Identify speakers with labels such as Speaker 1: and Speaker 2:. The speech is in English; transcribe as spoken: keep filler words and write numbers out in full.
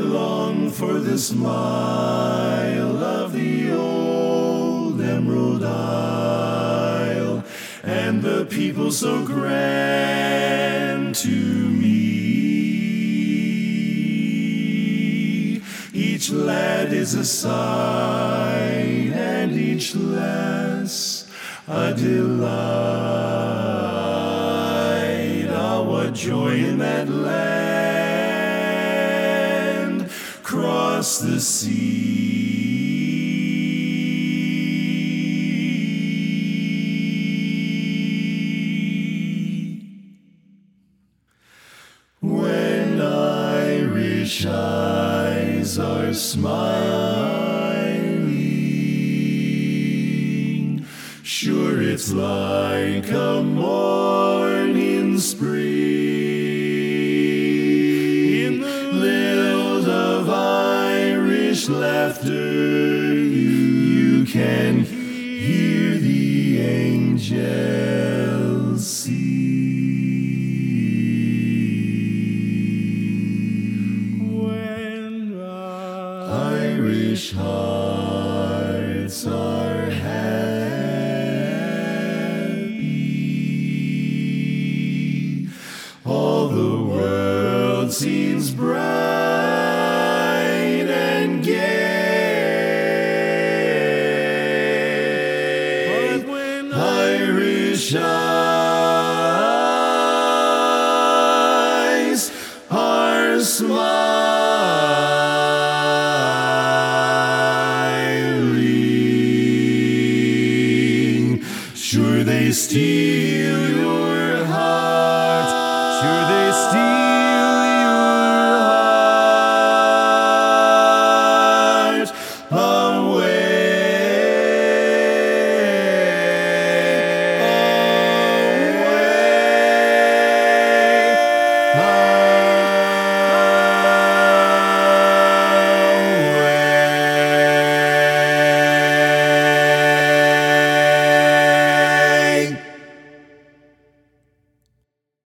Speaker 1: long for the smile of the old Emerald Isle, and the people so grand to me. Each lad is a sight, and each lass a delight. Ah, what joy in that land, cross the sea. When Irish eyes are smiling, sure it's like a morning spring. In the lilt of Irish laughter, you can hear the angels sing. When Irish hearts are happy, all the world seems bright and gay. But when Irish eyes are smiling, sure they steal your